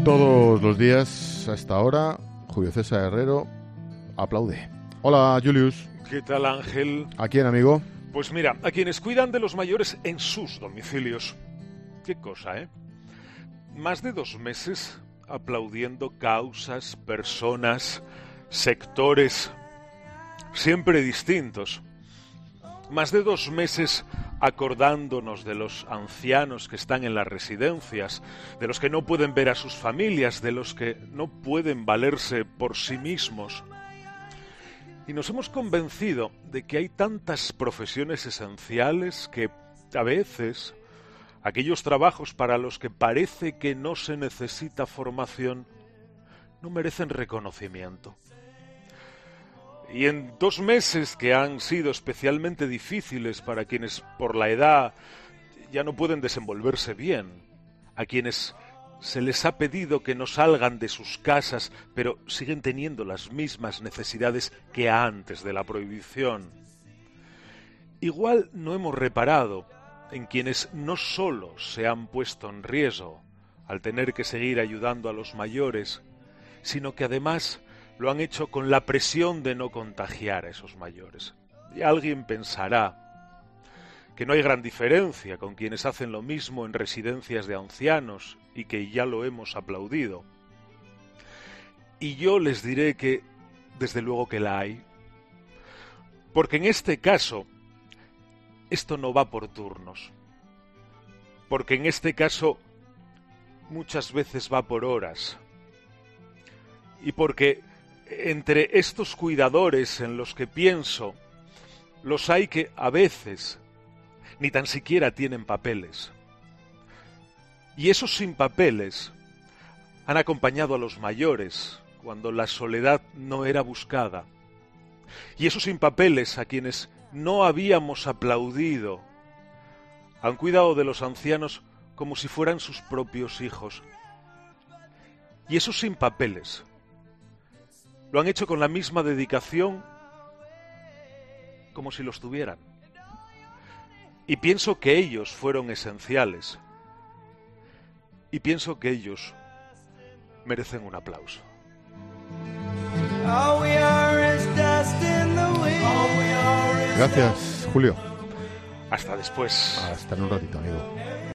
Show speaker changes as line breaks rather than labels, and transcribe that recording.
Todos los días a esta hora, Julio César Herrero aplaude. Hola, Julius.
¿Qué tal, Ángel?
¿A quién, amigo?
Pues mira, a quienes cuidan de los mayores en sus domicilios. Qué cosa, ¿eh? Más de 2 meses aplaudiendo causas, personas, sectores, siempre distintos. Más de 2 meses acordándonos de los ancianos que están en las residencias, de los que no pueden ver a sus familias, de los que no pueden valerse por sí mismos. Y nos hemos convencido de que hay tantas profesiones esenciales que, a veces, aquellos trabajos para los que parece que no se necesita formación no merecen reconocimiento. Y en 2 meses que han sido especialmente difíciles para quienes por la edad ya no pueden desenvolverse bien, a quienes se les ha pedido que no salgan de sus casas, pero siguen teniendo las mismas necesidades que antes de la prohibición. Igual no hemos reparado en quienes no solo se han puesto en riesgo al tener que seguir ayudando a los mayores, sino que además lo han hecho con la presión de no contagiar a esos mayores. Y alguien pensará que no hay gran diferencia con quienes hacen lo mismo en residencias de ancianos y que ya lo hemos aplaudido. Y yo les diré que, desde luego que la hay, porque en este caso, esto no va por turnos, porque en este caso muchas veces va por horas, y porque entre estos cuidadores en los que pienso, los hay que a veces ni tan siquiera tienen papeles. Y esos sin papeles han acompañado a los mayores cuando la soledad no era buscada. Y esos sin papeles a quienes no habíamos aplaudido han cuidado de los ancianos como si fueran sus propios hijos. Y esos sin papeles lo han hecho con la misma dedicación como si los tuvieran. Y pienso que ellos fueron esenciales. Y pienso que ellos merecen un aplauso.
Gracias, Julio.
Hasta después.
Hasta en un ratito, amigo.